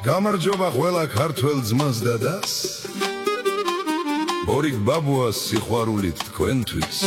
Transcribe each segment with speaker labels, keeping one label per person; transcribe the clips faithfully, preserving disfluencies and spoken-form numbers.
Speaker 1: გამარჯობა ყველა ქართველ ძმას და დას, ბორიკ ბაბუას სიყვარულით თქვენთვის.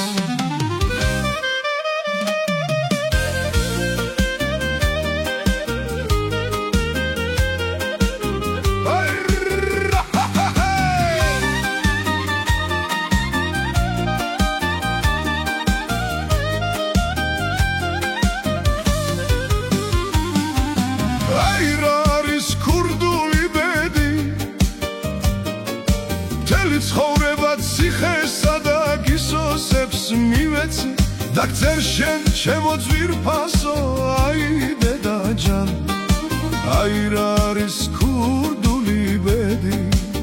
Speaker 1: ცხოვრებად ციხესა და გისოსებს მივეცი და გწერ შენ ჩემო ძვირფასო, აი დედაჯან, აი რა არის ქურდული ბედი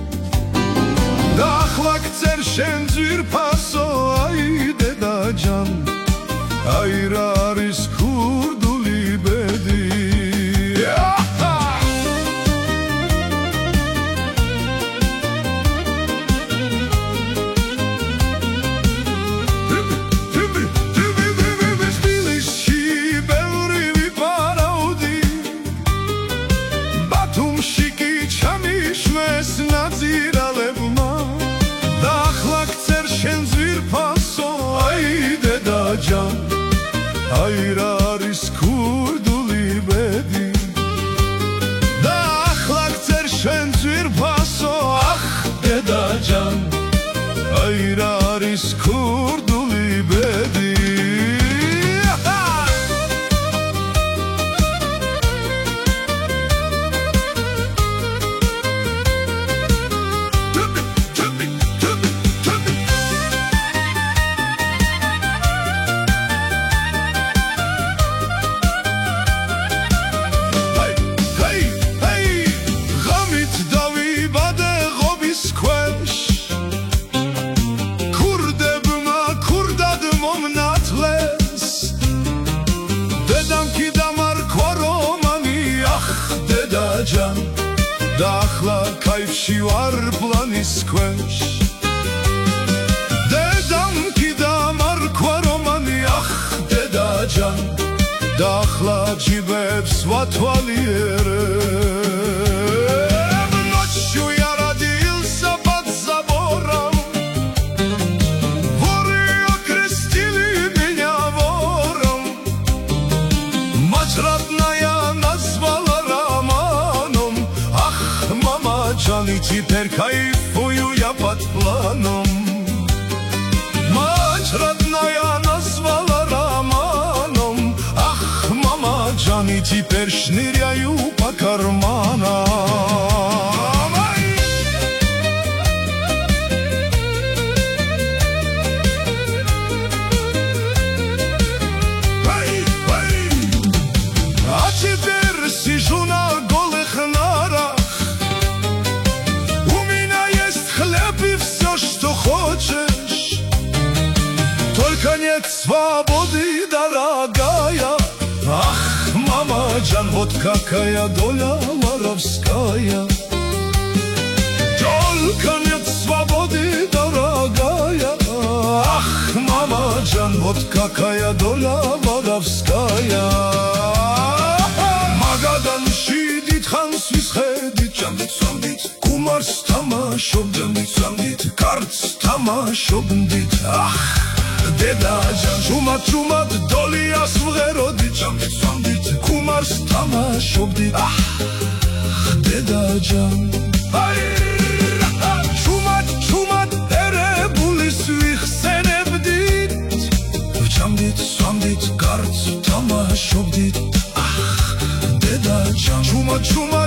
Speaker 1: და ახლა გწერ შენ ძვირფასო, აი დედაჯან, აი რა არის ქურდული ბედი. ნაძირალებმა და ახლა გწერ შენ ძვირფასო, აი დედაჯან, აი რა არის ქურდული ბედი და ახლა გწერ შენ ძვირფასო, ახ დედაჯან, აი რა არის ქურდული ბედი. და ახლა кайფში ვარ პლანის ქვეშ, დედამքի დამარქვა რომანი, ახ დედაჯან, და ახლა ჯიბებს ვათვალიერებ, ночью я родился под забором, воры окрестили меня вором, мать родная назвала Джани, теперь кайфую я под планом. Мать родная назвала романом. Ах, мама Джани, теперь шныряю по карманам. А теперь сижу на голых нарах, что хочешь, только нет свободы, дорогая. Ах, мама Джан, вот какая доля воровская. Только нет свободы, дорогая. Ах, мама Джан, вот какая доля воровская. Магадан шидит, хан свисхедит, джамдит, сомдит, кумарс тамашобдит, сомдит, карц тамашобдит. Ах, დედაჯან, ჟუმად ჟუმად დოლიას ვღეროდით, ჯამდით სომდით, კუმარს თამაშობდით. აჰ, დედაჯან, ჟუმად ჟუმად ერებულის ვიხსენებდით, ვჯამდით სომდით, კარც თამაშობდით. აჰ, დედაჯან, ჟუმად ჟუმად